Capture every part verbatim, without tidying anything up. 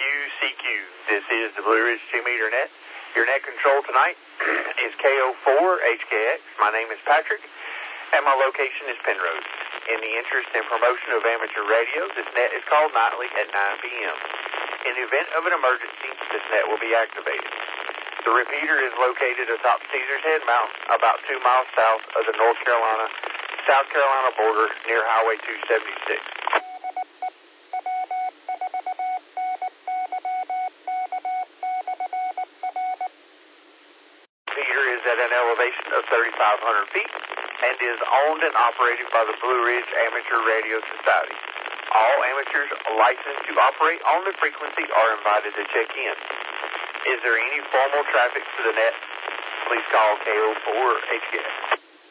C Q. This is the Blue Ridge two meter net. Your net control tonight is K O four H K X. My name is Patrick, and my location is Penrose. In the interest and promotion of amateur radio, this net is called nightly at nine p.m. In the event of an emergency, this net will be activated. The repeater is located atop Caesar's Head Mountain, about two miles south of the North Carolina, South Carolina border near Highway two seventy-six. Repeater is at an elevation of thirty-five hundred feet and is owned and operated by the Blue Ridge Amateur Radio Society. All amateurs licensed to operate on the frequency are invited to check in. Is there any formal traffic to the net? Please call K O four H K X.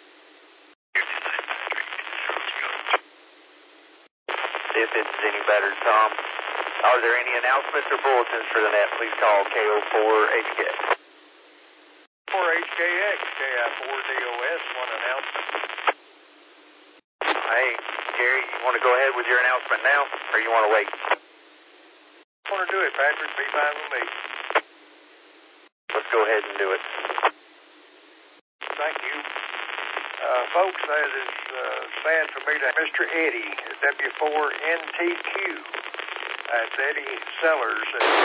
If it's any better, Tom, are there any announcements or bulletins for the net? Please call K O four H K X. four H K X, K I four D O S, one announcement. Hey, Gary, you want to go ahead with your announcement now, or you want to wait? I want to do it, Patrick. Be fine with me. Let's go ahead and do it. Thank you. Uh, folks, that is uh, sad for me to Mister Eddie, W four N T Q. That's Eddie Sellers.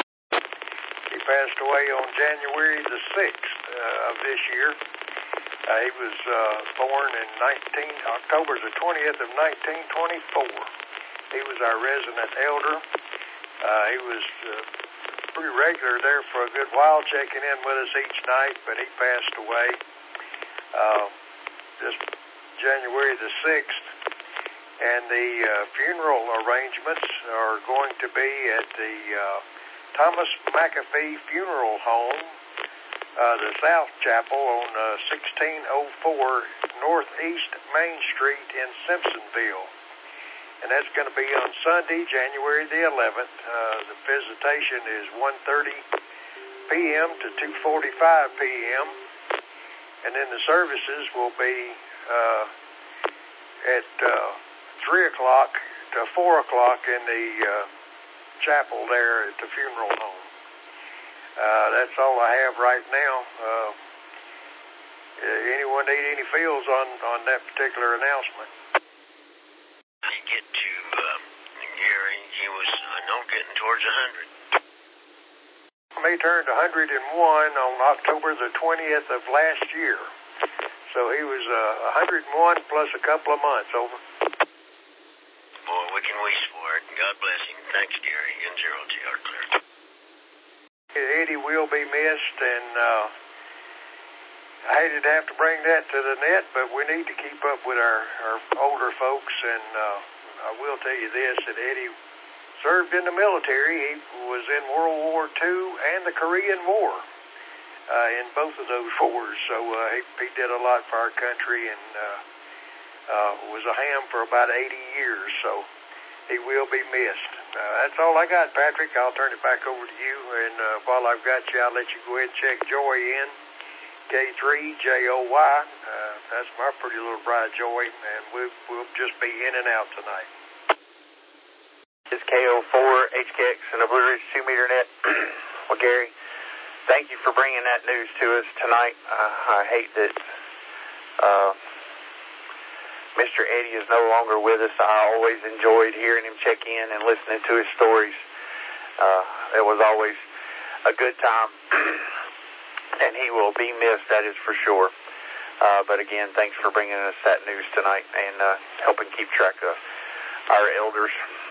He passed away on January the sixth uh, of this year. Uh, he was uh, born in nineteen October the twentieth of nineteen twenty-four. He was our resident elder. Uh, he was uh, pretty regular there for a good while, checking in with us each night, but he passed away uh, just January the sixth. And the uh, funeral arrangements are going to be at the uh, Thomas McAfee Funeral Home, uh, the South Chapel on uh, sixteen oh four Northeast Main Street in Simpsonville. And that's going to be on Sunday, January the eleventh. Uh, the visitation is one thirty p.m. to two forty-five p.m. And then the services will be uh, at uh, three o'clock to four o'clock in the uh, chapel there at the funeral home. Uh, that's all I have right now. Uh, anyone need any feels on, on that particular announcement? I get to uh, Gary. He was uh, no getting towards a hundred. He turned one hundred one on October the twentieth of last year. So he was uh, one hundred one plus a couple of months over. Boy, we can wish for it. God bless him. Thanks, Gary. And zero T R clear. Eddie will be missed, and uh, I hated to have to bring that to the net, but we need to keep up with our, our older folks, and uh, I will tell you this, that Eddie served in the military. He was in World War Two and the Korean War, uh, in both of those wars, so uh, he, he did a lot for our country, and uh, uh, was a ham for about eighty years, so he will be missed. Uh, that's all I got, Patrick. I'll turn it back over to you, and uh, while I've got you, I'll let you go ahead and check Joy in. K three J O Y. Uh, that's my pretty little bride, Joy, and we'll, we'll just be in and out tonight. This is K O four H K X and the Blue Ridge two meter net. Well, Gary, thank you for bringing that news to us tonight. Uh, I hate that uh, Mister Eddie is no longer with us. I always enjoyed hearing him check in and listening to his stories. Uh, it was always a good time, and he will be missed, that is for sure. Uh, but again, thanks for bringing us that news tonight and uh, helping keep track of our elders.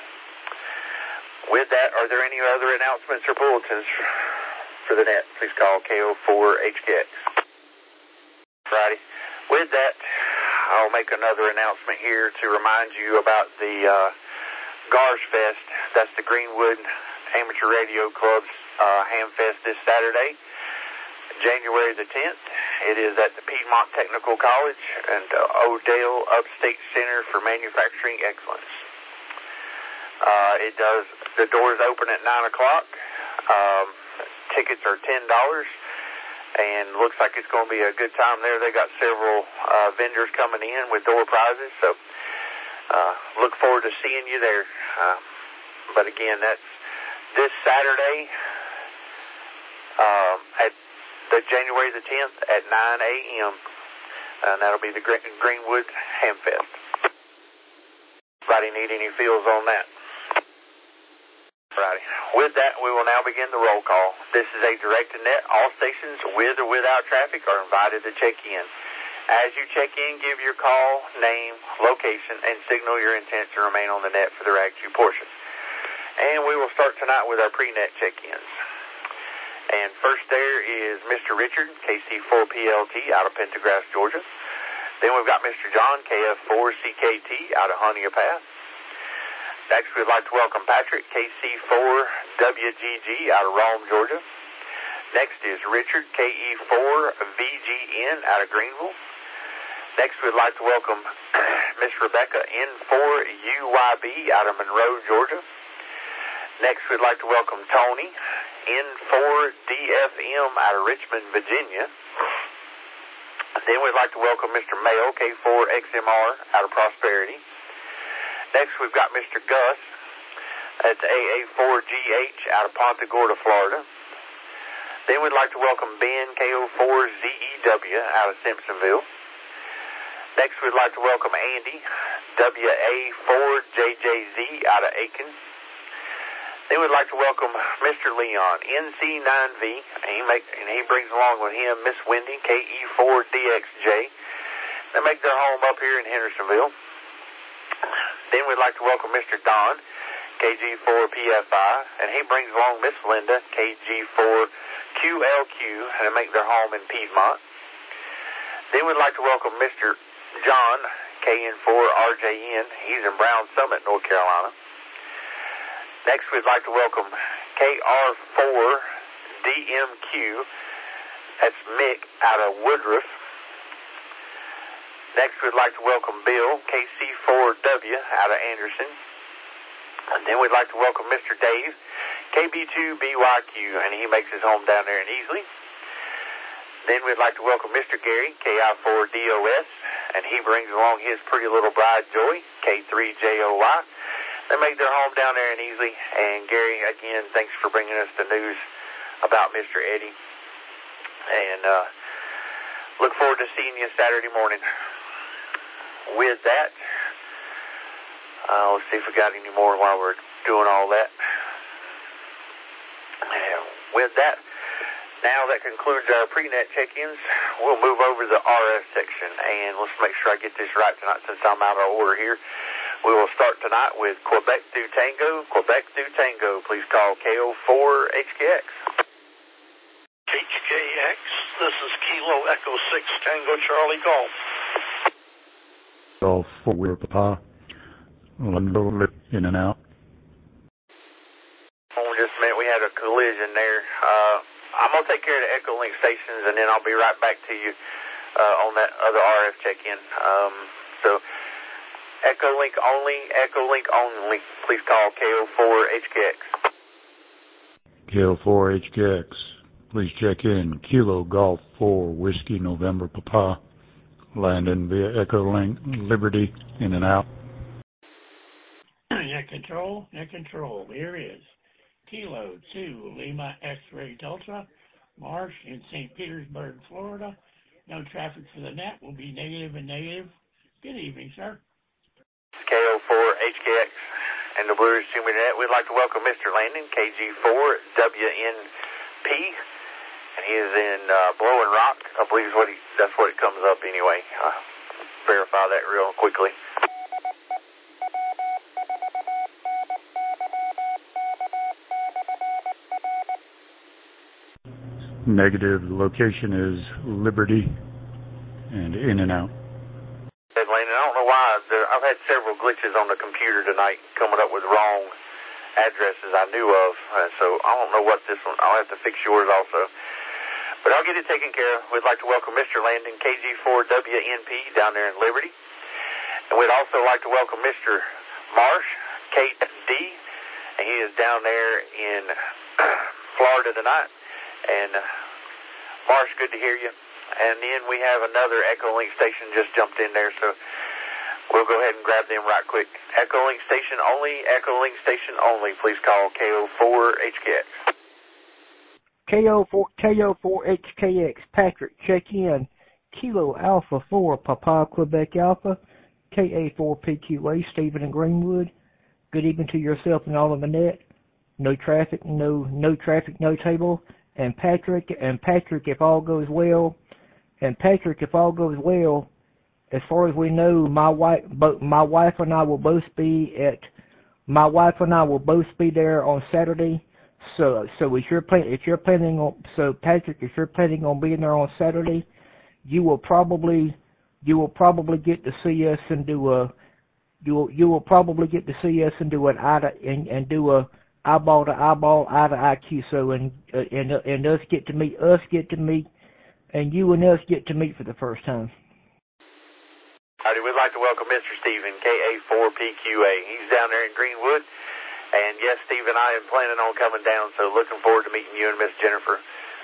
With that, are there any other announcements or bulletins for the net? Please call K O four H K X. Friday. With that, I'll make another announcement here to remind you about the uh, Gars Fest. That's the Greenwood Amateur Radio Club's uh, Ham Fest this Saturday, January the tenth. It is at the Piedmont Technical College and uh, Odell Upstate Center for Manufacturing Excellence. Uh, it does. The doors open at nine o'clock. Um, tickets are ten dollars. And looks like it's going to be a good time there. They got several uh, vendors coming in with door prizes, so uh, look forward to seeing you there. Uh, but again, that's this Saturday um, at the January the tenth at nine a.m. And that'll be the Greenwood Hamfest. Anybody need any feels on that? Righty. With that, we will now begin the roll call. This is a direct-to-net. All stations with or without traffic are invited to check in. As you check in, give your call, name, location, and signal your intent to remain on the net for the R A G two portion. And we will start tonight with our pre-net check-ins. And first there is Mister Richard, K C four P L T, out of Pendergrass, Georgia. Then we've got Mister John, K F four C K T, out of Honea Pass. Next, we'd like to welcome Patrick, K C four W G G, out of Rome, Georgia. Next is Richard, K E four V G N, out of Greenville. Next, we'd like to welcome Miss Rebecca, N four U Y B, out of Monroe, Georgia. Next, we'd like to welcome Tony, N four D F M, out of Richmond, Virginia. Then we'd like to welcome Mister Mayo, K four X M R, out of Prosperity. Next, we've got Mister Gus, that's A A four G H, out of Ponta Gorda, Florida. Then we'd like to welcome Ben, K O four Z E W, out of Simpsonville. Next, we'd like to welcome Andy, W A four J J Z, out of Aiken. Then we'd like to welcome Mister Leon, N C nine V, and he, make, and he brings along with him Miss Wendy, K E four D X J. They make their home up here in Hendersonville. Then we'd like to welcome Mister Don, K G four P F I, and he brings along Miss Linda, K G four Q L Q, and they make their home in Piedmont. Then we'd like to welcome Mister John, K N four R J N. He's in Brown Summit, North Carolina. Next, we'd like to welcome K R four D M Q. That's Mick, out of Woodruff. Next, we'd like to welcome Bill, K C four W, out of Anderson. And then we'd like to welcome Mister Dave, K B two B Y Q, and he makes his home down there in Easley. Then we'd like to welcome Mister Gary, K I four D O S, and he brings along his pretty little bride, Joy, K three J O Y. They make their home down there in Easley. And Gary, again, thanks for bringing us the news about Mister Eddie. And uh, look forward to seeing you Saturday morning. With that, uh, let's see if we got any more while we're doing all that. And with that, now that concludes our pre-net check-ins. We'll move over to the R F section, and let's make sure I get this right tonight since I'm out of order here. We will start tonight with Quebec do Tango. Quebec do Tango. Please call K O four H K X. H K X, this is Kilo Echo six Tango Charlie Golf. Golf four Papa. London in and out. Oh, just a minute. We had a collision there. Uh, I'm going to take care of the Echo Link stations, and then I'll be right back to you uh, on that other R F check-in. Um, so, Echo Link only, Echo Link only. Please call K O four H K X. K O four H K X. Please check in. Kilo Golf four Whiskey November Papa. Landing via Echo Link Liberty in and out. Net control, net control. Here is Kilo two Lima X-Ray Delta, Marsh in Saint Petersburg, Florida. No traffic for the net. Will be negative and negative. Good evening, sir. K O four H K X and the Blue Ridge Two Meter Net. We'd like to welcome Mister Landon, K G four W N P, and he is in uh, Blowing Rock. I believe is what he, that's what it comes up anyway. Uh, verify that real quickly. Negative. Location is Liberty and in and out. Landon, I don't know why. There, I've had several glitches on the computer tonight coming up with wrong addresses I knew of. Uh, so I don't know what this one, I'll have to fix yours also. But I'll get it taken care of. We'd like to welcome Mister Landon, K G four W N P, down there in Liberty. And we'd also like to welcome Mister Marsh, K D, and he is down there in Florida tonight. And uh, Marsh, good to hear you. And then we have another Echo Link station just jumped in there. So We'll go ahead and grab them right quick. Echolink station only, Echolink station only. Please call K O four H K X. K O four, K O four H K X, Patrick, check in. Kilo Alpha four, Papa Quebec Alpha, K A four P Q A, Stephen and Greenwood. Good evening to yourself and all on the net. No traffic, no no traffic, no table. And Patrick, and Patrick, if all goes well, and Patrick, if all goes well, as far as we know, my wife, both my wife and I will both be at, my wife and I will both be there on Saturday. So, so if you're plan, if you're planning on, so Patrick, if you're planning on being there on Saturday, you will probably, you will probably get to see us and do a, you will, you will probably get to see us and do an eye to, and, and do a eyeball to eyeball, eye to I Q. So, and, uh, and, uh, and us get to meet, us get to meet, and you and us get to meet for the first time. Howdy, we'd like to welcome Mister Stephen, K A four P Q A. He's down there in Greenwood. And yes, Steve and I am planning on coming down, so looking forward to meeting you and Miss Jennifer.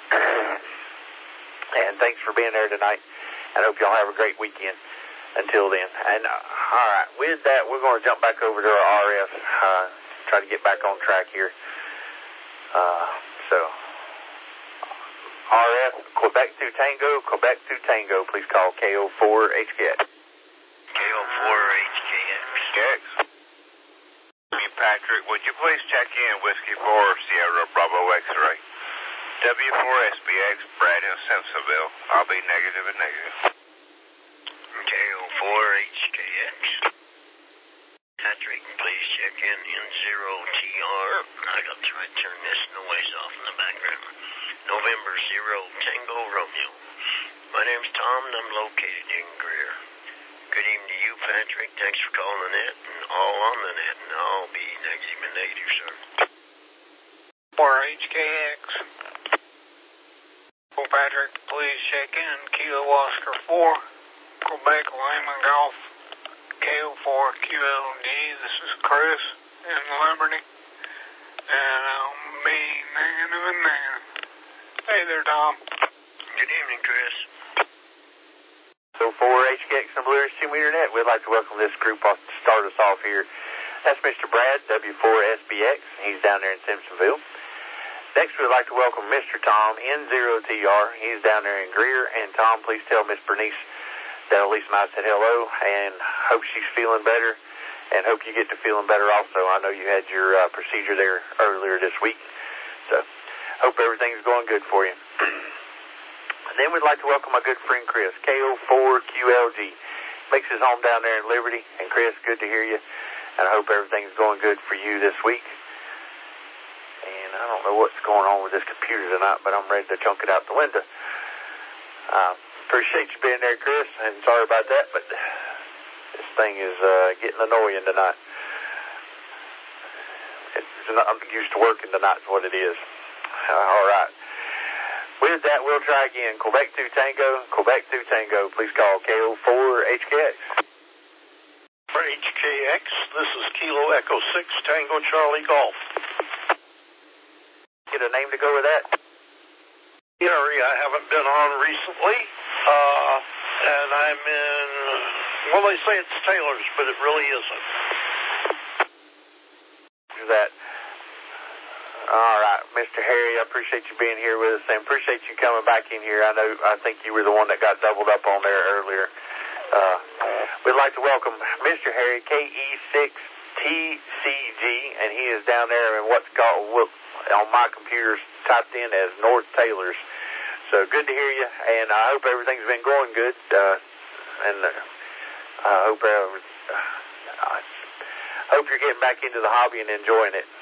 And thanks for being there tonight. And I hope y'all have a great weekend until then. And, uh, all right, with that, we're going to jump back over to our R F, uh, try to get back on track here. Uh, so, R F, Quebec to Tango, Quebec to Tango. Please call K O four H K X. K O four H K X. X. Patrick, would you please check in Whiskey four Sierra Bravo X-ray? W four S B X, Brad in Simpsonville. I'll be negative and negative. K O four H K X. Patrick, please check in in zero T R. I got to try to turn this noise off in the background. November zero Tango Romeo. My name's Tom and I'm located in Greer. Good evening to you, Patrick. Thanks for calling the net and all on the net, and I'll be negative and negative, sir. four H K X. Oh, Patrick, please check in. Kilo Oscar four, Quebec Lima Golf, K O four Q L D. This is Chris in Liberty, and I'll be negative and negative. Hey there, Tom. Good evening, Chris. So for H K X and Blue Ridge two meter net, we'd like to welcome this group off to start us off here. That's Mister Brad, W four S B X. He's down there in Simpsonville. Next, we'd like to welcome Mister Tom, N zero T R. He's down there in Greer. And Tom, please tell Miss Bernice that Elise and I said hello and hope she's feeling better and hope you get to feeling better also. I know you had your uh, procedure there earlier this week. So, hope everything's going good for you. And then we'd like to welcome my good friend Chris, K O four Q L G. Makes his home down there in Liberty. And Chris, good to hear you. And I hope everything's going good for you this week. And I don't know what's going on with this computer tonight, but I'm ready to chunk it out the window. Uh, appreciate you being there, Chris, and sorry about that, but this thing is uh, getting annoying tonight. It's not, I'm used to working tonight is what it is. Uh, all right. With that, we'll try again. Quebec to Tango, Quebec to Tango. Please call K O four H K X. For H K X, this is Kilo Echo six Tango Charlie Golf. Get a name to go with that? Area I haven't been on recently, uh, and I'm in, well, they say it's Taylor's, but it really isn't. Is that? All right, Mister Harry, I appreciate you being here with us and appreciate you coming back in here. I know, I think you were the one that got doubled up on there earlier. Uh, we'd like to welcome Mister Harry, K E six T C G, and he is down there in what's called, on my computer, typed in as North Taylor's. So good to hear you, and I hope everything's been going good, uh, and uh, I hope, uh, I hope you're getting back into the hobby and enjoying it.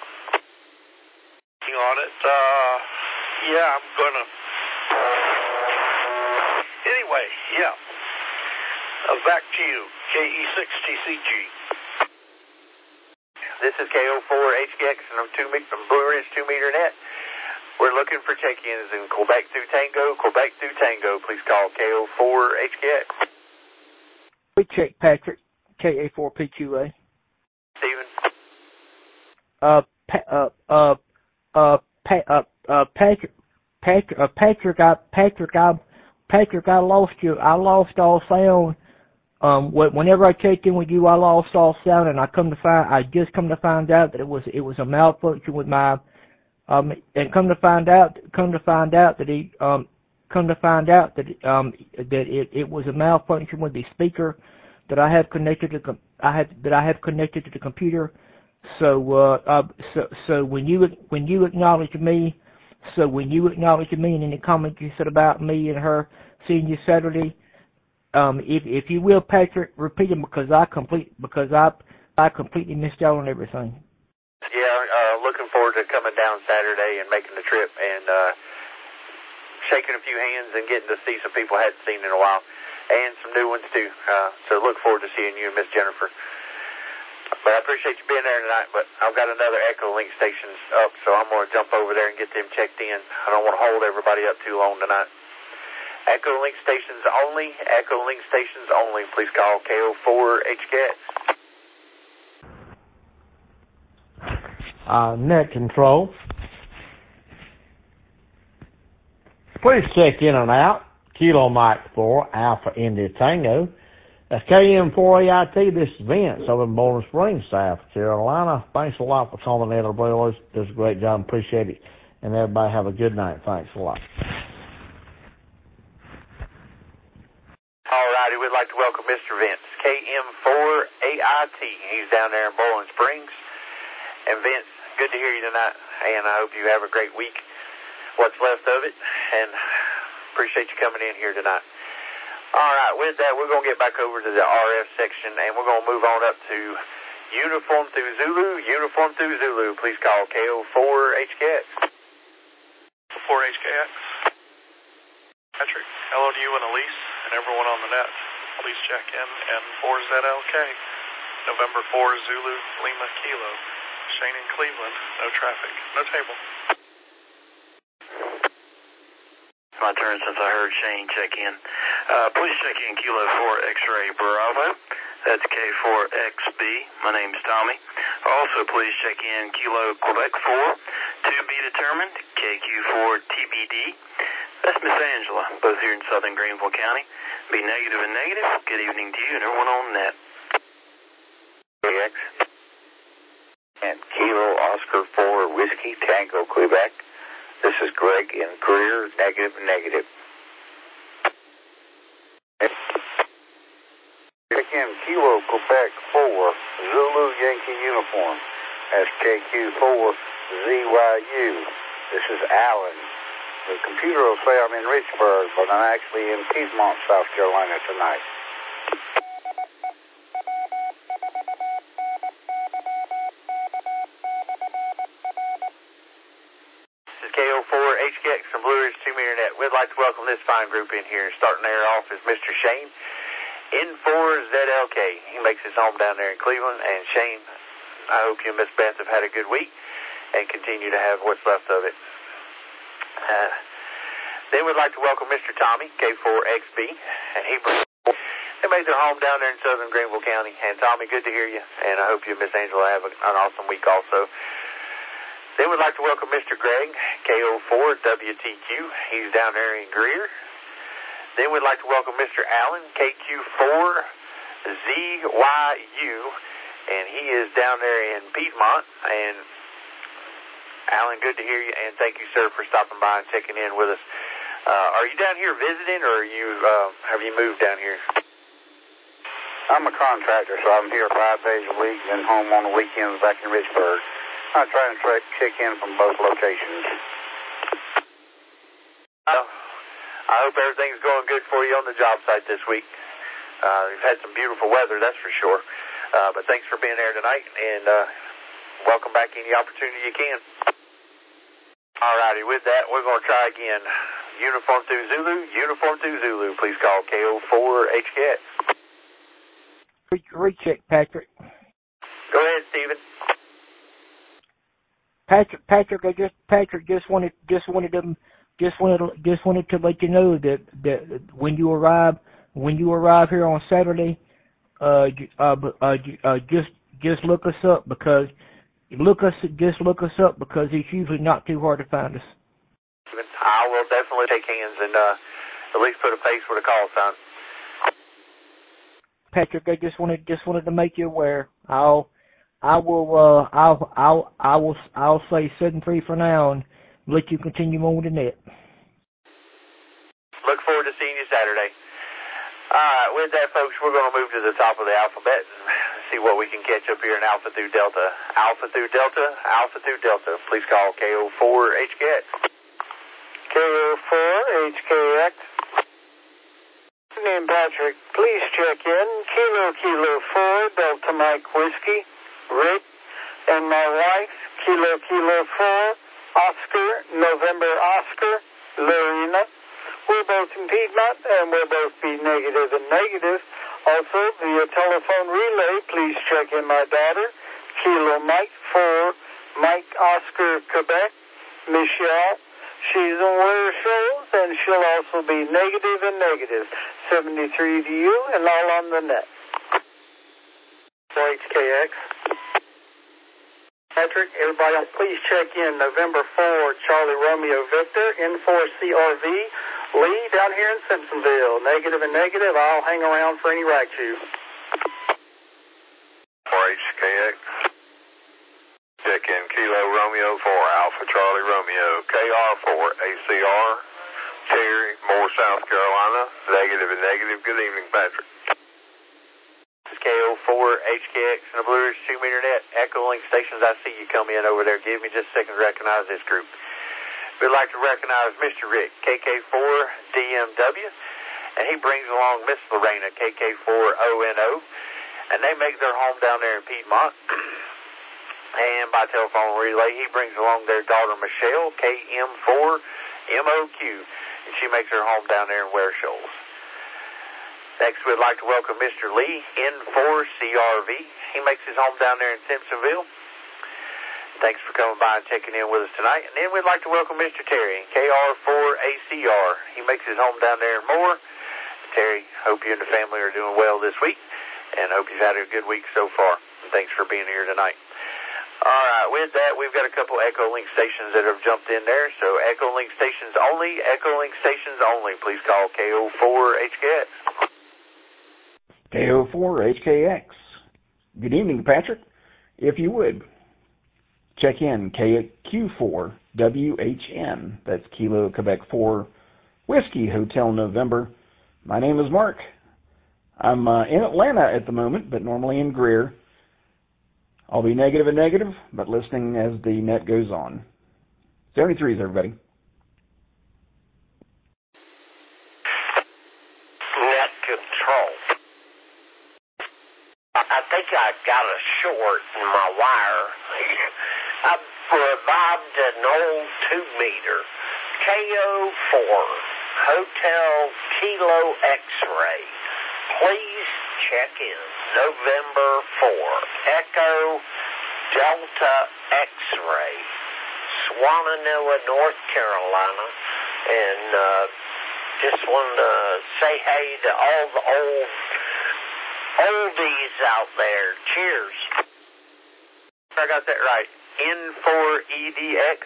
On it, uh, yeah, I'm gonna. Anyway, yeah. Uh, back to you, K E six T C G. This is K O four H K X and I'm two from Blue Ridge two meter net. We're looking for check-ins in Quebec to Tango, Quebec to Tango. Please call K O four H K X. We check Patrick, K A four P Q A. Stephen. Uh, pa- uh, uh. Uh, pa- uh, uh, Patrick, Patrick, uh, Patrick, I, Patrick, I, Patrick, I lost you. I lost all sound. Um, whenever I checked in with you, I lost all sound, and I come to find, I just come to find out that it was, it was a malfunction with my, um, and come to find out, come to find out that he, um, come to find out that, um, that it, it was a malfunction with the speaker that I have connected to, I have, that I have connected to the computer. So, uh, uh, so, so when you, when you acknowledge me, so when you acknowledge me and any comment you said about me and her seeing you Saturday, Um, if if you will, Patrick, repeat them because I complete because I I completely missed out on everything. Yeah, uh, looking forward to coming down Saturday and making the trip and uh, shaking a few hands and getting to see some people I hadn't seen in a while, and some new ones too. Uh, so look forward to seeing you and Miss Jennifer. But I appreciate you being there tonight. But I've got another Echo Link stations up, so I'm going to jump over there and get them checked in. I don't want to hold everybody up too long tonight. Echo Link stations only. Echo Link stations only. Please call K O four H K X. Uh, net control. Please check in and out. Kilo Mike four Alpha India Tango. That's K M four A I T. This is Vince over in Bowling Springs, South Carolina. Thanks a lot for calling in, brothers. Does a great job. Appreciate it. And everybody have a good night. Thanks a lot. Alrighty, we'd like to welcome Mister Vince, K M four A I T. He's down there in Bowling Springs. And Vince, good to hear you tonight, and I hope you have a great week, what's left of it, and appreciate you coming in here tonight. Alright, with that, we're going to get back over to the R F section, and we're going to move on up to Uniform through Zulu. Uniform through Zulu. Please call K O four H K X. four H K X. Patrick, hello to you and Elise and everyone on the net. Please check in N four Z L K. November four Zulu Lima Kilo. Shane in Cleveland. No traffic. No table. It's my turn since I heard Shane check in. Uh, please check in Kilo four X-Ray Bravo. That's K four X B. My name's Tommy. Also, please check in Kilo Quebec four. To be determined, K Q four T B D. That's Miss Angela, both here in southern Greenville County. Be negative and negative. Good evening to you and everyone on the net. X. And Kilo Oscar four Whiskey Tango Quebec. This is Greg in Greer, negative and negative. Check in Kilo Quebec four Zulu Yankee Uniform. That's K Q four Z Y U. This is Alan. The computer will say I'm in Richburg, but I'm actually in Piedmont, South Carolina tonight. This is K O four H K X from Blue Ridge two meter net. We'd like to welcome this fine group in here. Starting there off is Mister Shane, N four Z L K. He makes his home down there in Cleveland. And Shane, I hope you and Miss Beth have had a good week and continue to have what's left of it. Uh, then we'd like to welcome Mister Tommy, K four X B, and he they made their home down there in southern Greenville County. And Tommy, good to hear you, and I hope you and Miss Angela have a, an awesome week also. Then we'd like to welcome Mister Greg, K O four W T Q. He's down there in Greer. Then we'd like to welcome Mister Allen, K Q four Z Y U, and he is down there in Piedmont. And Alan, good to hear you, and thank you, sir, for stopping by and checking in with us. Uh, are you down here visiting, or are you uh, have you moved down here? I'm a contractor, so I'm here five days a week, then home on the weekends back in Richburg. I try and try check in from both locations. Uh, I hope everything's going good for you on the job site this week. Uh, you've had some beautiful weather, that's for sure. Uh, but thanks for being there tonight, and uh, welcome back any opportunity you can. Alrighty, with that, we're going to try again. Uniform through Zulu, uniform through Zulu. Please call K O four H K X. Recheck, Patrick. Go ahead, Stephen. Patrick, Patrick, I just Patrick just wanted just wanted to just wanted just wanted to let you know that that when you arrive when you arrive here on Saturday, uh, uh, uh, uh just just look us up because look us just look us up because it's usually not too hard to find us. I will definitely take hands and uh, at least put a face with a call sign. Patrick, I just wanted just wanted to make you aware. I'll I will uh I'll I'll I will I'll say seven three for now and let you continue on with the net. Look forward to seeing you Saturday. All right, with that, folks, we're going to move to the top of the alphabet and see what we can catch up here in Alpha through Delta. Alpha through Delta, Alpha through Delta. Please call K O four H K X. K O four H K X. Name Patrick, please check in. Kilo Kilo four Delta Mike Whiskey, Rick, and my wife, Kilo Kilo four Oscar November Oscar, Lorena. We're both in Piedmont, and we'll both be negative and negative. Also, via telephone relay, please check in my daughter, Kilo Mike four Mike Oscar Quebec, Michelle. She's on wear shows, and she'll also be negative and negative. seventy-three to you, and all on the net. H K X. Patrick, everybody, please check in November four, Charlie Romeo Victor, N four C R V, Lee, down here in Simpsonville. Negative and negative, I'll hang around for any rag chew. four H K X. Check in Kilo Romeo four, Alpha Charlie Romeo, K R four, A C R, Terry, Moore, South Carolina. Negative and negative. Good evening, Patrick. K O four H K X and the Blue Ridge two meter net. Echo Link Stations, I see you come in over there. Give me just a second to recognize this group. We'd like to recognize Mister Rick, K K four D M W, and he brings along Miss Lorena, K K four O N O, and they make their home down there in Piedmont. And by telephone relay, he brings along their daughter Michelle, K M four M O Q, and she makes her home down there in Ware Shoals. Next, we'd like to welcome Mister Lee, N four C R V. He makes his home down there in Simpsonville. Thanks for coming by and checking in with us tonight. And then we'd like to welcome Mister Terry, K R four A C R. He makes his home down there in Moore. Terry, hope you and the family are doing well this week, and hope you've had a good week so far. And thanks for being here tonight. All right, with that, we've got a couple Echo Link stations that have jumped in there. So Echo Link stations only, Echo Link stations only. Please call K O four H K X. K O four H K X. Good evening, Patrick. If you would, check in K Q four W H N. That's Kilo Quebec four Whiskey Hotel November. My name is Mark. I'm uh, in Atlanta at the moment, but normally in Greer. I'll be negative and negative, but listening as the net goes on. seventy-threes, everybody. Net control. I think I got a short in my wire. I revived an old two meter. K O four, Hotel Kilo X-ray. Please check in November four, Echo Delta X-ray, Swannanoa, North Carolina. And uh, just want to say hey to all the old oldies out there. Cheers. I got that right. N four E D X.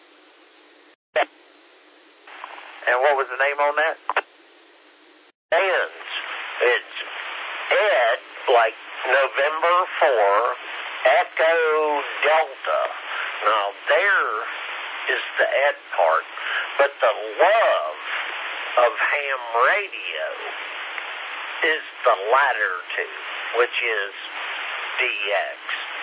And what was the name on that? Ends. It's Ed, like November four, Echo Delta. Now, there is the Ed part. But the love of ham radio is the latter two, which is D X.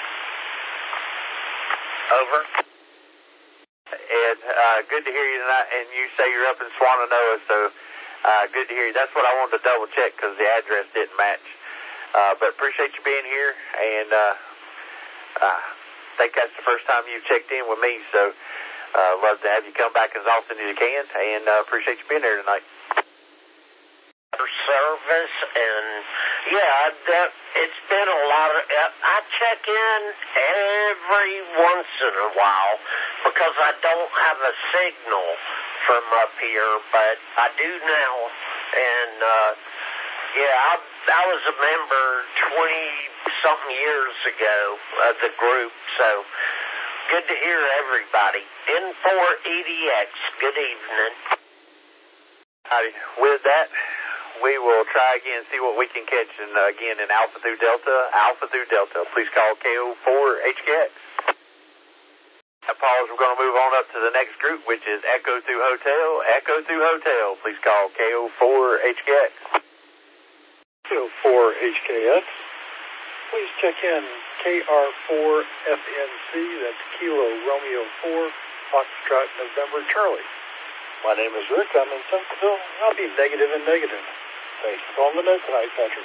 Over. Ed, uh, good to hear you tonight, and you say you're up in Swannanoa, so uh, good to hear you. That's what I wanted to double check because the address didn't match. Uh, but appreciate you being here, and uh, uh, I think that's the first time you've checked in with me, so uh, love to have you come back as often as you can, and uh, appreciate you being here tonight. Service, and yeah, that, it's been a lot of, I check in every once in a while because I don't have a signal from up here, but I do now. And uh, yeah, I, I was a member twenty something years ago of the group, so good to hear everybody. N four E D X, good evening. Howdy. With that, we will try again, see what we can catch in, uh, again in Alpha through Delta. Alpha through Delta. Please call K O four H K X. Now, pause. We're going to move on up to the next group, which is Echo through Hotel. Echo through Hotel. Please call K O four H K X. K O four H K X. Please check in K R four F N C. That's Kilo Romeo four, Foxtrot November Charlie. My name is Rick. I'm in Simpsonville. I'll be negative and negative. Thanks for calling the net tonight, Patrick.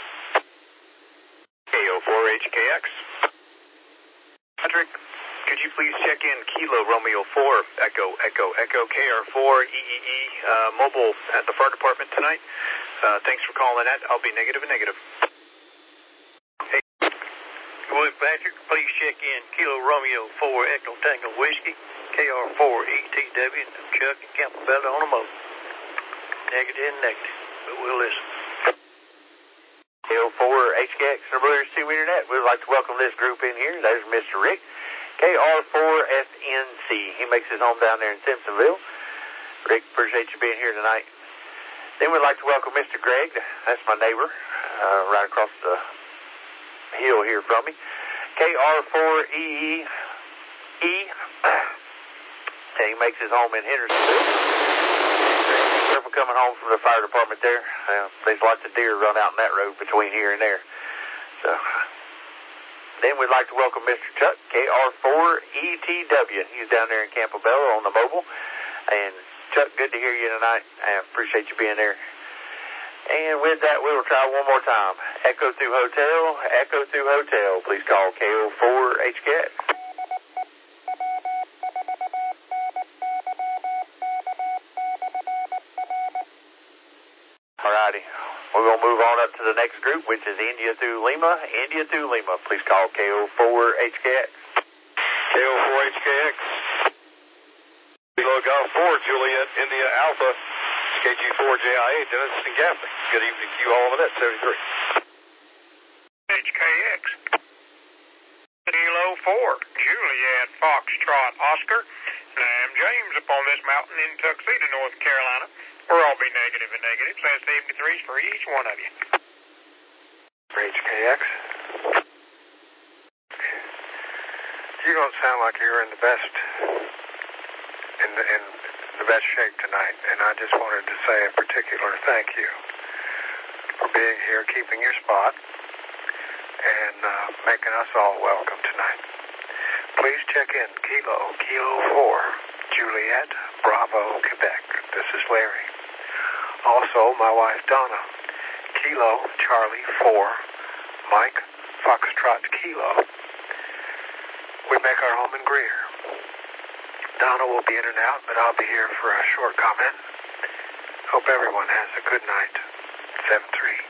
K O four H K X. Patrick, could you please check in Kilo Romeo four, Echo, Echo, Echo, K R four E E E, uh, mobile at the fire department tonight? Uh, thanks for calling that. I'll be negative and negative. Hey, would Patrick please check in Kilo Romeo four, Echo Tango Whiskey, K R four E T W, and Chuck and Campbell on the mobile. Negative and negative, but we'll listen. K O four H K X, the Blue Ridge two-meter net. We'd like to welcome this group in here. There's Mister Rick, K R four F N C. He makes his home down there in Simpsonville. Rick, appreciate you being here tonight. Then we'd like to welcome Mister Greg. That's my neighbor, uh, right across the hill here from me. K R four E E E. He makes his home in Hendersonville. Careful coming home from the fire department there. Uh, there's lots of deer run out in that road between here and there. So, then we'd like to welcome Mister Chuck, K R four E T W. He's down there in Campobello on the mobile. And Chuck, good to hear you tonight. I appreciate you being there. And with that, we will try one more time. Echo through Hotel, Echo through Hotel. Please call K O four H K X. Alrighty. We're going to move on up to the next group, which is India through Lima. India through Lima. Please call K O four H K X. K O four H K X. Kilo Golf four, Juliet, India Alpha, K G four J I A, Dennis and Gaffney. Good evening to you all on the net, seventy-three. H K X. Kilo four, Juliet, Foxtrot, Oscar. And I'm James up on this mountain in Tuxedo, North Carolina. We'll all be negative and negative. That's seventy-threes for each one of you. H K X. You don't sound like you're in the best in the, in the best shape tonight, and I just wanted to say a particular thank you for being here, keeping your spot, and uh, making us all welcome tonight. Please check in Kilo, Kilo four, Juliet, Bravo, Quebec. This is Larry. Also, my wife Donna, Kilo, Charlie four, Mike, Foxtrot, Kilo. We make our home in Greer. Donna will be in and out, but I'll be here for a short comment. Hope everyone has a good night. seven three.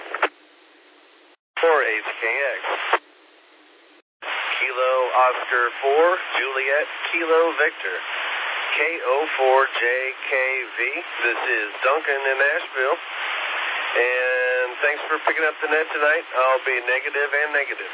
four H K X. Kilo Oscar four, Juliet, Kilo Victor. K O four J K V. This is Duncan in Nashville. And thanks for picking up the net tonight. I'll be negative and negative.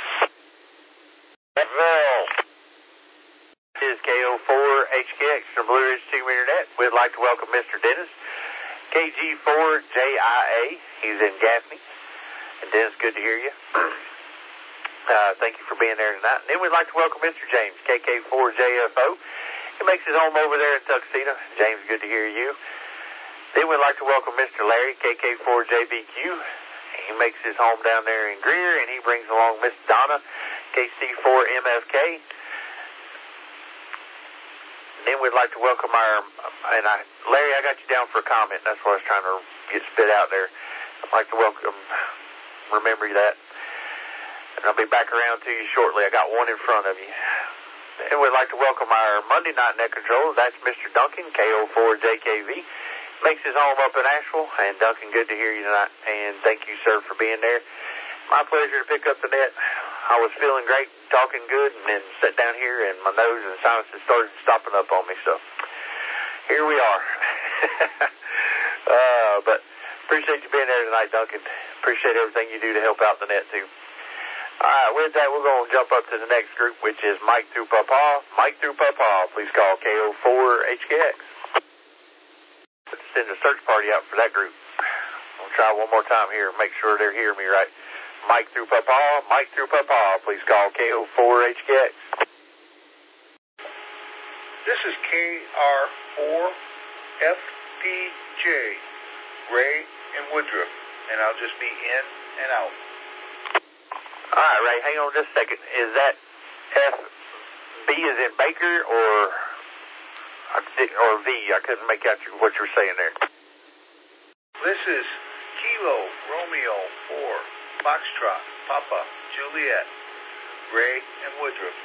Well, this is K O four H K X from Blue Ridge two-meter net. We'd like to welcome Mister Dennis, K G four J I A. He's in Gaffney. And Dennis, good to hear you. Uh, thank you for being there tonight. And then we'd like to welcome Mister James, K K four J F O. He makes his home over there in Tuxedo. James, good to hear you. Then we'd like to welcome Mister Larry, K K four J B Q. He makes his home down there in Greer, and he brings along Miss Donna, K C four M F K. And then we'd like to welcome our, and I, Larry, I got you down for a comment. That's what I was trying to get spit out there. I'd like to welcome, remember that. And I'll be back around to you shortly. I got one in front of you. And we'd like to welcome our Monday night net controller. That's Mister Duncan, K O four J K V. Makes his home up in Asheville. And Duncan, good to hear you tonight. And thank you, sir, for being there. My pleasure to pick up the net. I was feeling great, talking good, and then sat down here, and my nose and sinuses started stopping up on me. So here we are. uh, but appreciate you being there tonight, Duncan. Appreciate everything you do to help out the net, too. All right, with that, we're going to jump up to the next group, which is Mike through Papa. Mike through Papa, please call K O four H K X. Let's send a search party out for that group. We'll try one more time here, make sure they're hearing me right. Mike through Papa, Mike through Papa, please call K O four H K X. This is K R four F P J, Ray and Woodruff, and I'll just be in and out. All right, Ray, hang on just a second. Is that F B as in Baker or or V? I couldn't make out what you were saying there. This is Kilo Romeo four Foxtrot Papa Juliet, Ray and Woodruff.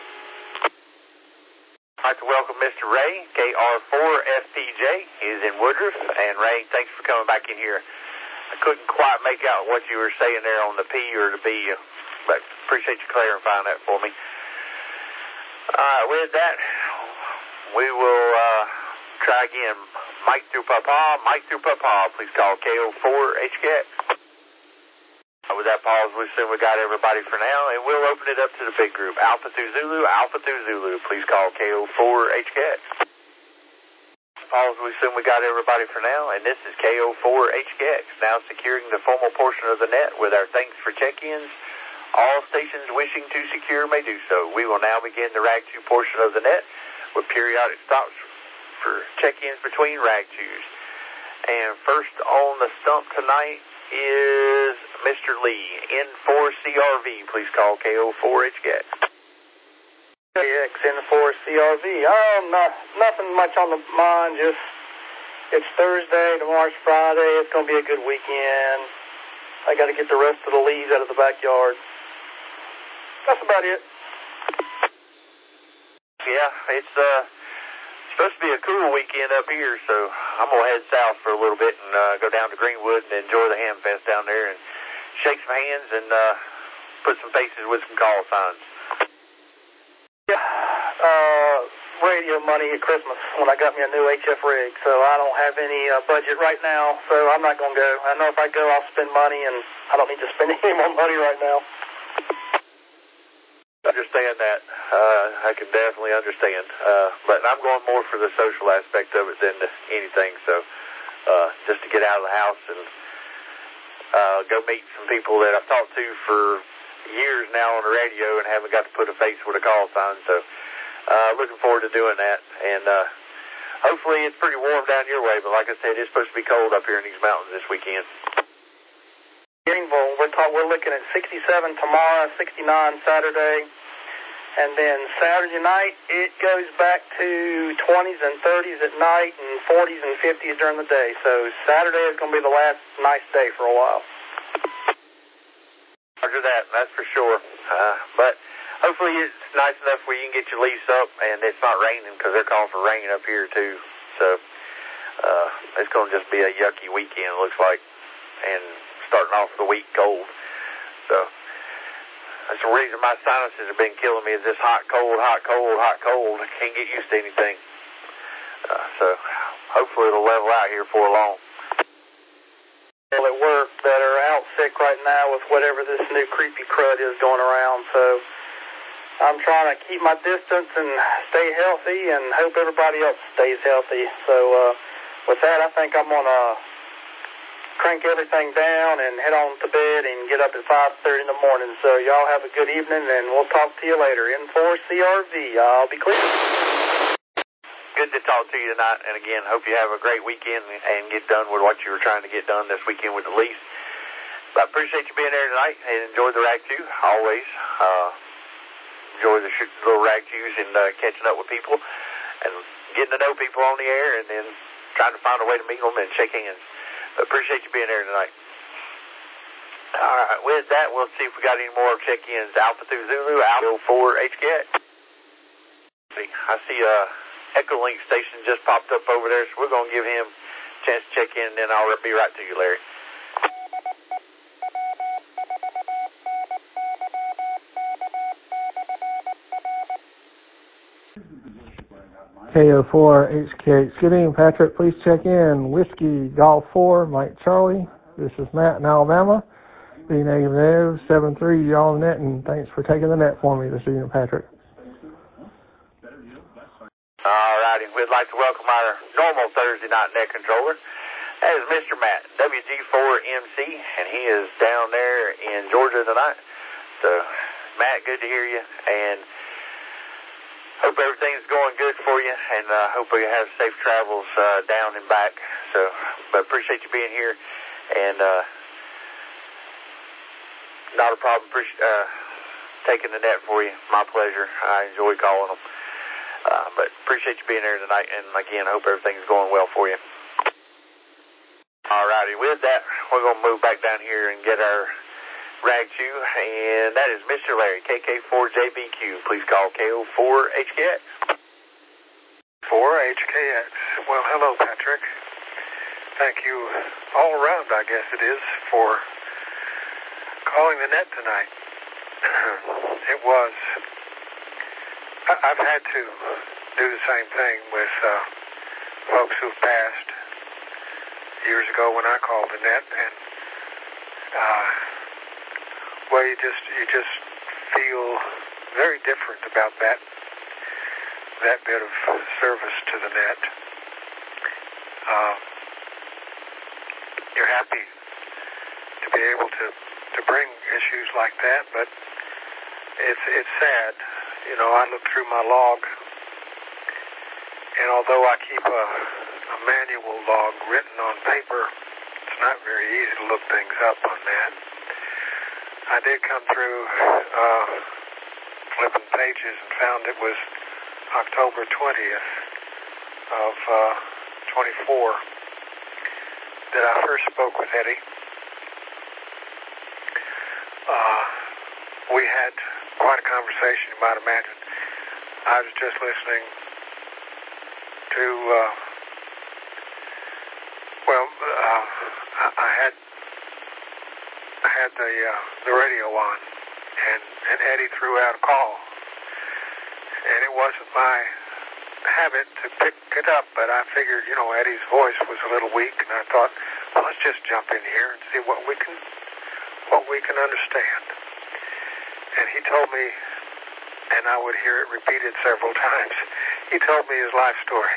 I'd like to welcome Mister Ray, K R four F P J. He's in Woodruff. And Ray, thanks for coming back in here. I couldn't quite make out what you were saying there on the P or the B, but appreciate you clarifying that for me. All right, with that, we will uh, try again. Mike through Papa, Mike through Papa, please call K O four H K X. With that pause, we assume we got everybody for now, and we'll open it up to the big group. Alpha through Zulu, Alpha through Zulu, please call K O four H K X. Pause, we assume we got everybody for now, and this is K O four H K X, now securing the formal portion of the net with our thanks for check-ins. All stations wishing to secure may do so. We will now begin the Rag two portion of the net with periodic stops for check-ins between Rag twos. And first on the stump tonight is Mister Lee, N four C R V. Please call K O four H K X. K X N four C R V. Oh, not, nothing much on the mind. Just, it's Thursday, tomorrow's Friday. It's going to be a good weekend. I got to get the rest of the leaves out of the backyard. That's about it. Yeah, it's uh, supposed to be a cool weekend up here, so I'm going to head south for a little bit and uh, go down to Greenwood and enjoy the Ham Fest down there and shake some hands and uh, put some faces with some call signs. Yeah, uh, radio money at Christmas when I got me a new H F rig, so I don't have any uh, budget right now, so I'm not going to go. I know if I go, I'll spend money, and I don't need to spend any more money right now. Understand that. Uh, I can definitely understand. Uh, but I'm going more for the social aspect of it than anything, so uh, just to get out of the house and uh, go meet some people that I've talked to for years now on the radio and haven't got to put a face with a call sign, so uh, looking forward to doing that. And uh, hopefully it's pretty warm down your way, but like I said, it's supposed to be cold up here in these mountains this weekend. Greenville, we're, talk, we're looking at sixty-seven tomorrow, sixty-nine Saturday, and then Saturday night it goes back to twenties and thirties at night and forties and fifties during the day. So Saturday is going to be the last nice day for a while. Roger that, that's for sure. Uh, but hopefully it's nice enough where you can get your lease up and it's not raining, because they're calling for rain up here too. So uh, it's going to just be a yucky weekend, it looks like, and starting off the week cold. So that's the reason my sinuses have been killing me, is this hot, cold, hot, cold, hot, cold. I can't get used to anything. Uh, so hopefully it'll level out here before long. Well, at work that are out sick right now with whatever this new creepy crud is going around, so I'm trying to keep my distance and stay healthy and hope everybody else stays healthy. So uh, with that, I think I'm going to crank everything down and head on to bed and get up at five thirty in the morning. So y'all have a good evening, and we'll talk to you later. N four C R V, I'll be clear. Good to talk to you tonight, and again, hope you have a great weekend and get done with what you were trying to get done this weekend with the lease. But I appreciate you being there tonight, and enjoy the Rag two, always. Uh, enjoy the sh- little Rag twos and uh, catching up with people and getting to know people on the air, and then trying to find a way to meet them and shake hands. But appreciate you being there tonight. All right, with that, we'll see if we got any more check-ins. Alpha through Zulu, Alpha four H K X. I see a Echolink station just popped up over there, so we're going to give him a chance to check in, and then I'll be right to you, Larry. K O four H K X. Good evening, Patrick. Please check in. Whiskey Golf four, Mike Charlie. This is Matt in Alabama. Be negative negative seven three. You on the net, and thanks for taking the net for me this evening, Patrick. All righty. We'd like to welcome our normal Thursday night net controller, That is Mister Matt, W G four M C, and he is down there in Georgia tonight. So, Matt, good to hear you, and hope everything's going good for you, and uh, hope you have safe travels uh, down and back. So, but appreciate you being here, and uh, not a problem. Appreciate uh, taking the net for you. My pleasure. I enjoy calling them. Uh, but appreciate you being here tonight, and again, I hope everything's going well for you. All righty, with that, we're going to move back down here and get our rag chew, and that is Mister Larry, K K four J B Q. Please call K O four H K X. four H K X. Well, hello, Patrick. Thank you all around, I guess it is, for calling the net tonight. It was, I- I've had to do the same thing with uh, folks who've passed years ago when I called the net, and uh, well, you just you just feel very different about that that bit of service to the net. Uh, you're happy to be able to, to bring issues like that, but it's it's sad. You know, I look through my log, and although I keep a a manual log written on paper, it's not very easy to look things up on that. I did come through uh, flipping pages and found it was October twentieth of uh, twenty-four that I first spoke with Eddie. Uh, we had quite a conversation, you might imagine. I was just listening to uh, Well, uh, I had I had the uh, the radio on, and, and Eddie threw out a call, and it wasn't my habit to pick it up, but I figured, you know, Eddie's voice was a little weak, and I thought, well, let's just jump in here and see what we can what we can understand. And he told me, and I would hear it repeated several times. He told me his life story.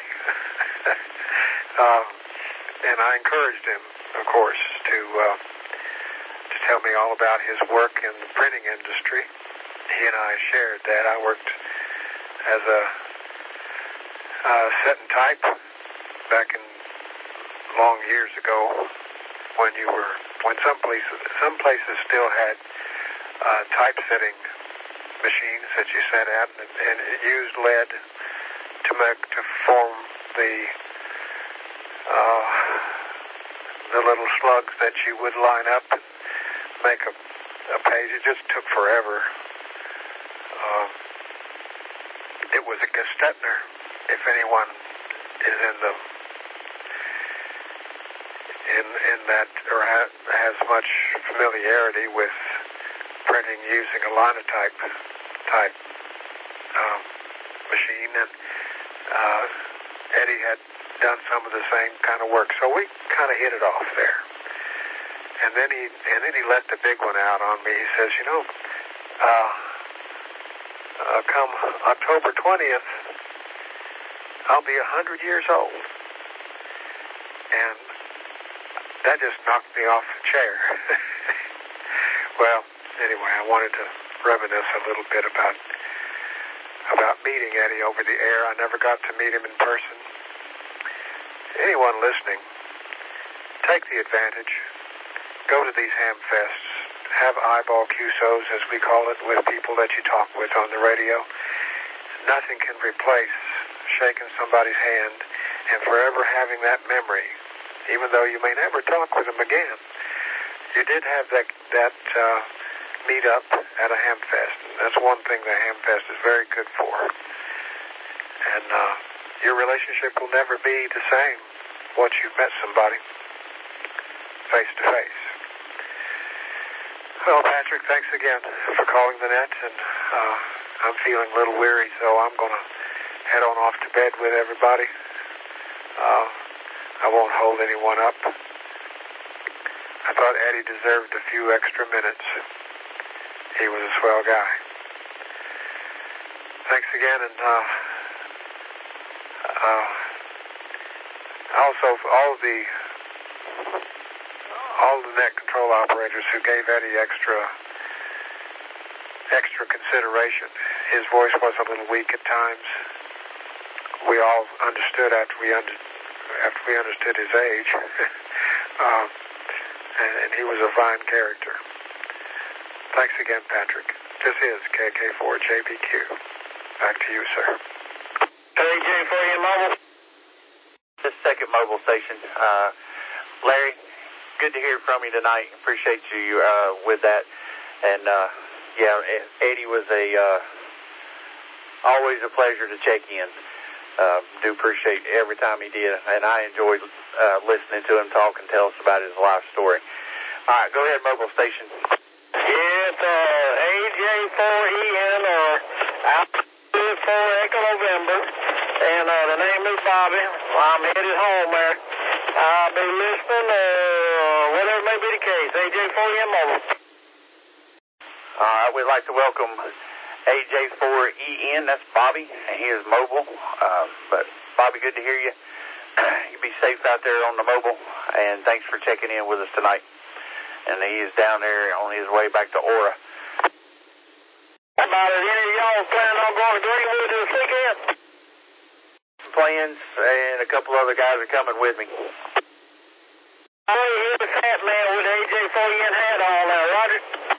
uh, And I encouraged him, of course, to uh, to tell me all about his work in the printing industry. He and I shared that. I worked as a uh, set and type back in long years ago when you were when some places some places still had uh, typesetting machines that you set at, and, and it used lead to make to form the Uh, the little slugs that you would line up and make a, a page. It just took forever. Uh, it was a Gestetner, if anyone is in the in in that or ha, has much familiarity with printing using a linotype type uh, machine, and uh, Eddie had done some of the same kind of work, so we kind of hit it off there. And then he and then he let the big one out on me. He says, you know, uh, uh, come October twentieth, I'll be a hundred years old, and that just knocked me off the chair. Well, anyway, I wanted to reminisce a little bit about about meeting Eddie over the air. I never got to meet him in person. Anyone listening, take the advantage. Go to these ham fests. Have eyeball Q S Os, as we call it, with people that you talk with on the radio. Nothing can replace shaking somebody's hand and forever having that memory, even though you may never talk with them again. You did have that that uh, meet up at a ham fest, and that's one thing the ham fest is very good for. And uh, your relationship will never be the same once you've met somebody face to face. Well, Patrick, thanks again for calling the net, and uh, I'm feeling a little weary, so I'm going to head on off to bed with everybody. Uh, I won't hold anyone up. I thought Eddie deserved a few extra minutes. He was a swell guy. Thanks again, and uh, uh, also all the all the net control operators who gave Eddie extra extra consideration. His voice was a little weak at times. We all understood after we under, after we understood his age, um, and, and he was a fine character. Thanks again, Patrick. This is K K four J B Q. Back to you, sir. K J four Mobile. This second mobile station. Uh, Larry, good to hear from you tonight. Appreciate you uh, with that. And, uh, yeah, Eddie was a uh, always a pleasure to check in. Uh, do appreciate every time he did. And I enjoyed uh, listening to him talk and tell us about his life story. All right, go ahead, mobile station. It's uh, A J four E N or Alpha four Echo November, and uh, the name is Bobby. I'm headed home there. I'll be listening, uh, whatever may be the case. A J four E N Mobile. All right, we'd like to welcome A J four E N. That's Bobby, and he is mobile. Uh, but Bobby, good to hear you. You be safe out there on the mobile, and thanks for checking in with us tonight. And he is down there on his way back to Aura. How about it? Any of y'all planning on going to Greenwood this weekend? Plans, and a couple other guys are coming with me. I hear the fat man with A J four E N hat on there, Roger.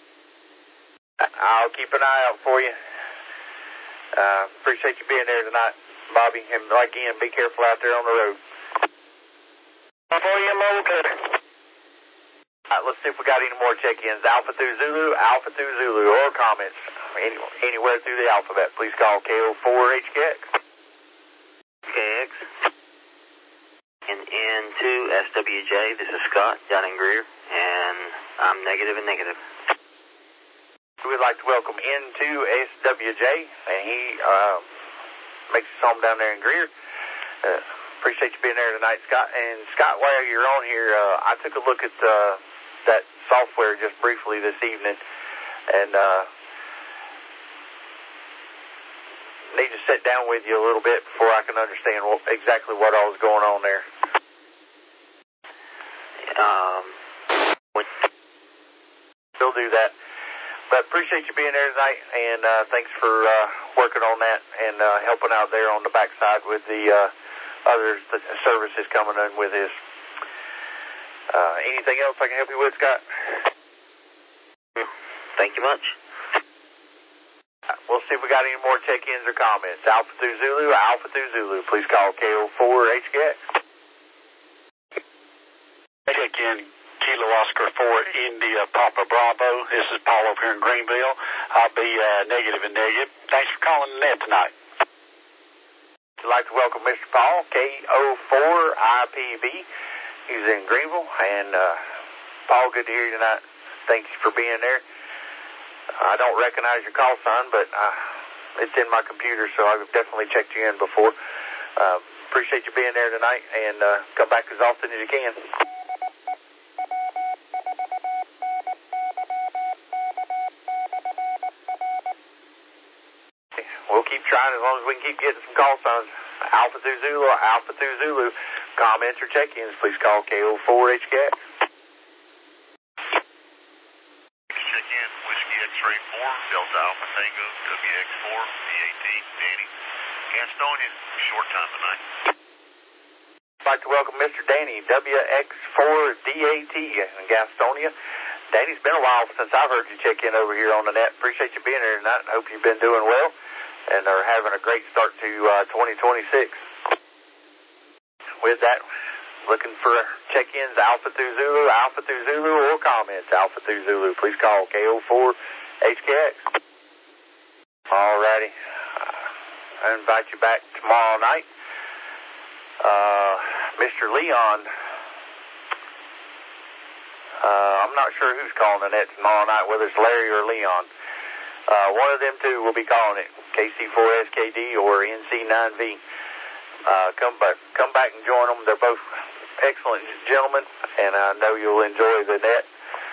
I'll keep an eye out for you. Uh, appreciate you being there tonight, Bobby. And again, be careful out there on the road. four E N Mobile Cutter. All right, let's see if we got any more check-ins. Alpha through Zulu, Alpha through Zulu, or comments any, anywhere through the alphabet. Please call K O four H K X. K X. And N two S W J, this is Scott, down in Greer, and I'm negative and negative. We'd like to welcome N two S W J, and he uh, makes his home down there in Greer. Uh, appreciate you being there tonight, Scott. And Scott, while you're on here, uh, I took a look at uh, that software just briefly this evening, and uh, need to sit down with you a little bit before I can understand what, exactly what all is going on there. Um, We'll do that. But appreciate you being there tonight, and uh, thanks for uh, working on that and uh, helping out there on the backside with the uh, others, the services coming in with this. Uh, anything else I can help you with, Scott? Thank you much. We'll see if we got any more check-ins or comments. Alpha through Zulu, Alpha through Zulu. Please call K O four H K X. Check-in, Kilo Oscar four, India Papa Bravo. This is Paul over here in Greenville. I'll be uh, negative and negative. Thanks for calling the net tonight. I'd like to welcome Mister Paul, K O four I P B. He's in Greenville. And, uh, Paul, good to hear you tonight. Thank you for being there. I don't recognize your call sign, but uh, it's in my computer, so I've definitely checked you in before. Uh, appreciate you being there tonight, and uh, come back as often as you can. We'll keep trying as long as we can keep getting some call signs. Alpha through Zulu, Alpha through Zulu. Comments or check-ins, please call K O four H K X. Check-in, Whiskey X-Ray four, Delta Alpha Tango, W X four, D A T, Danny. Gastonia, short time tonight. I'd like to welcome Mister Danny, W X four D A T in Gastonia. Danny, it's been a while since I've heard you check in over here on the net. Appreciate you being here tonight. I hope you've been doing well and are having a great start to uh, twenty twenty-six. With that, looking for check-ins, Alpha through Zulu, Alpha through Zulu, or comments, Alpha through Zulu. Please call K O four H K X. All righty. I invite you back tomorrow night. Uh, Mister Leon, uh, I'm not sure who's calling the net tomorrow night, whether it's Larry or Leon. Uh, one of them two will be calling it, K C four S K D or N C nine V. Uh, come back, come back and join them. They're both excellent gentlemen, and I know you'll enjoy the net.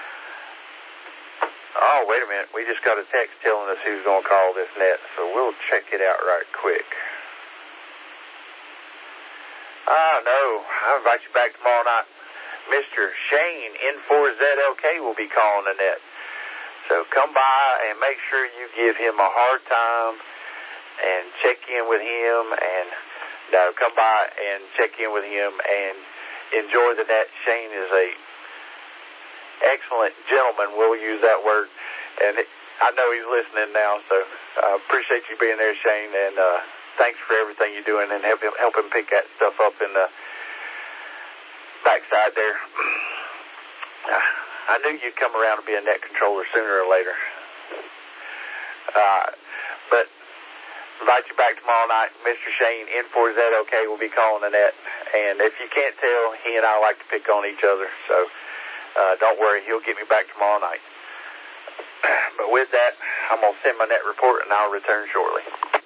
Oh, wait a minute. We just got a text telling us who's going to call this net, so we'll check it out right quick. Ah, no. I'll invite you back tomorrow night. Mister Shane N four Z L K will be calling the net. So come by and make sure you give him a hard time and check in with him, and no, come by and check in with him and enjoy the net. Shane is a excellent gentleman. We'll use that word, and it, I know he's listening now, so I appreciate you being there, Shane, and uh, thanks for everything you're doing and help him, help him pick that stuff up in the backside there. I knew you'd come around to be a net controller sooner or later. Uh, but invite you back tomorrow night. Mister Shane N four Z L K will be calling the net, and if you can't tell, he and I like to pick on each other, so uh, don't worry, he'll get me back tomorrow night. But with that, I'm going to send my net report, and I'll return shortly.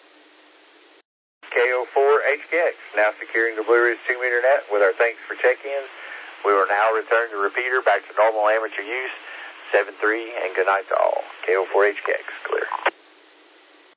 K O four H K X, now securing the Blue Ridge two meter net with our thanks for check-ins. We will now return the repeater back to normal amateur use. seven three, and good night to all. K O four H K X, clear.